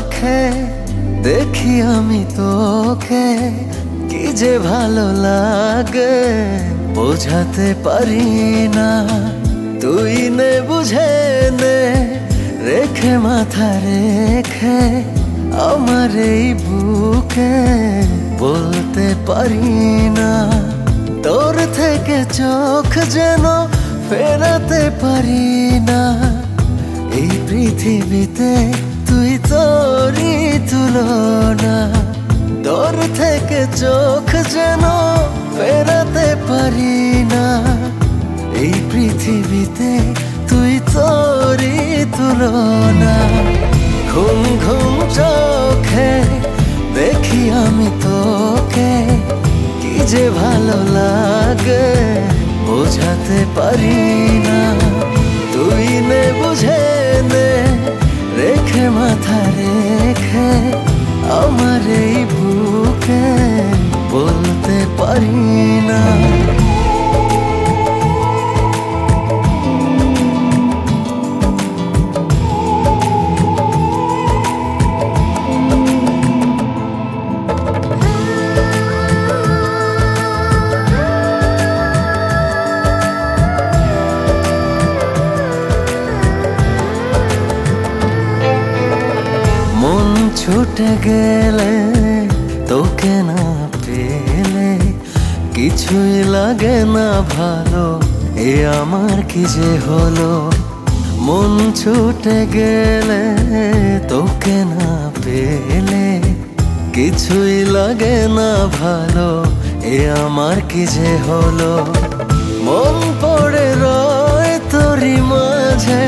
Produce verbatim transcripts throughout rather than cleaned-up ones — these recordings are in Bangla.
চোখে দেখি আমি তোকে, কি যে ভালো লাগে বোঝাতে পারি না। তুই নে বুঝে নে, রেখে মাথা রেখে আমার এই বুকে, বলতে পারি না। তোর থেকে চোখ যেন ফেরাতে পারি না। এই পৃথিবীতে তুই তোরই তুলনা। তোর থেকে চোখ যেন ফেরাতে পারি না। এই পৃথিবীতে তুই তোরই তুলনা। ঘুম ঘুম চোখে দেখি আমি তোকে, কি যে ভালো লাগে বোঝাতে পারি না। তুই নে বুঝে নে, রেখে মাথা রেখে আমার এই বুকে, বলতে পারি না। ছুটে গেলে তোকে না পেলে কিছুই লাগে না ভালো, এ আমার কি যে হলো। মন ছুটে গেলে তোকে না পেলে কিছুই লাগে না ভালো, এ আমার কি যে হলো। মন পড়ে রয় তোরি মাঝে,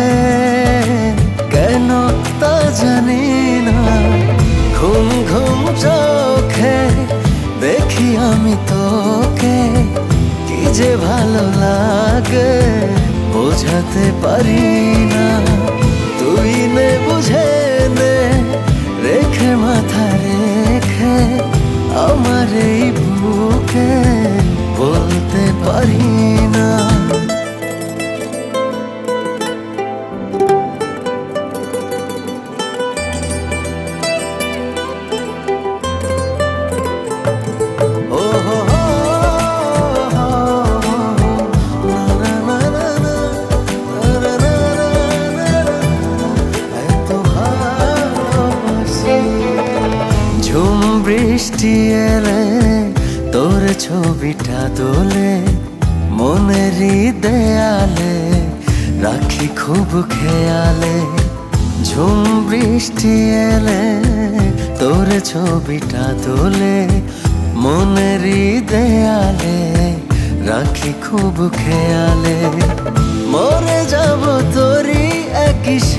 কেন তা জানি না। ঘুম ঘুম চোখে দেখি আমি তোকে, কি যে ভালো লাগে বোঝাতে পারি না। তুই নে বুঝে নে, রেখে মাথা রেখে আমার এই বুকে, বলতে পারি না। ঝুম বৃষ্টি এলে তোর ছবিটা তোলে, মনের দেয়ালে রাখি খুব খেয়ালে। ঝুম বৃষ্টি এলে তোর ছবিটা তোলে, মনের দেয়ালে রাখি খুব খেয়ালে। মরে যাব তোরই এক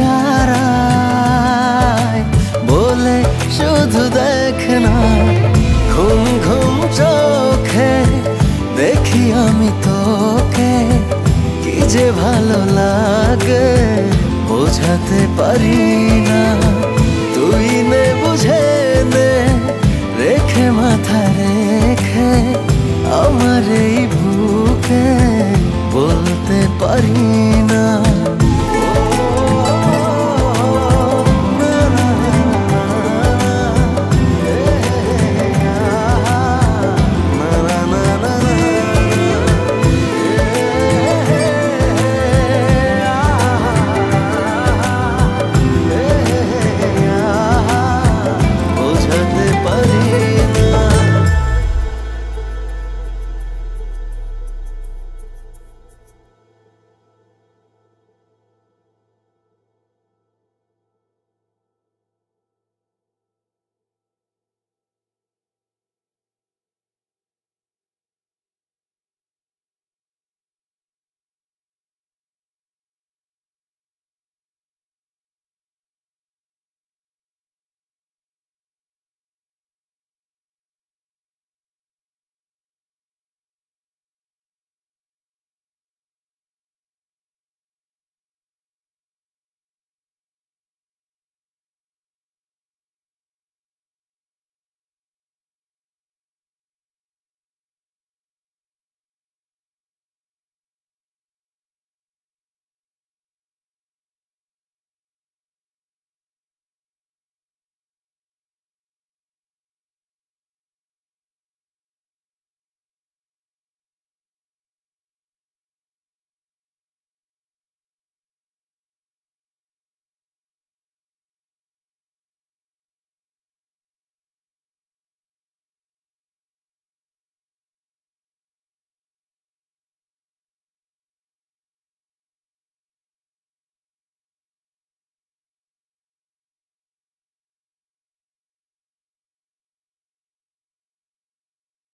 ইশারায় বলে শুধু দেখ না। ঘুম ঘুম চোখে দেখি আমি তোকে, কি যে ভালো লাগে বোঝাতে পারি না। তুই নে বুঝে